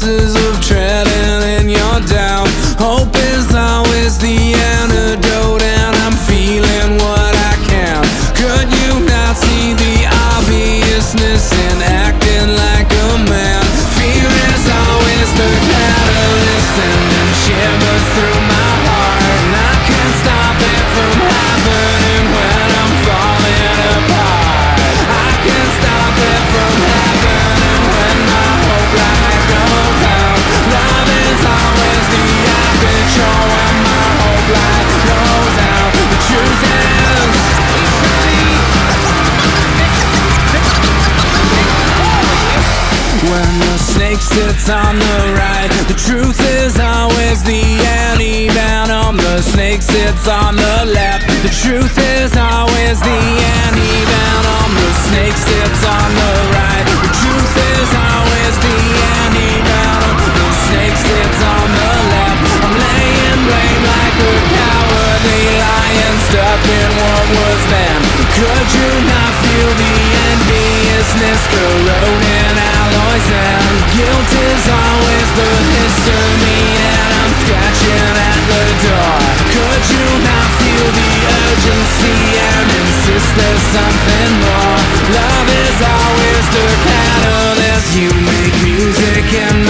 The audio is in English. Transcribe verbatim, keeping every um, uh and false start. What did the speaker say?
chances of treading in your down. Hope is always the antidote, and I'm feeling what I can. Could you not see the obviousness in acting like a man? Fear is always the catalyst, sending shivers through my heart, and I can't stop it from happening when I'm falling apart. I can't stop it from happening when my hope light goes out. Love is always the aperture when my hope light goes out. The truth is, when the snake sits on the right, the truth is always the anti-venom. The snake sits on the left, the truth is always the anti-venom. The snake sits on the right, the truth is always the anti-venom. The snake sits on the left, I'm laying blame like a cowardly lion stuck in what was then. Could you not feel the enviousness corroding alloys, and guilt is always the histamine, and I'm scratching at the door. Could you not feel the urgency and insist there's something more? Love is always the catalyst. You make music and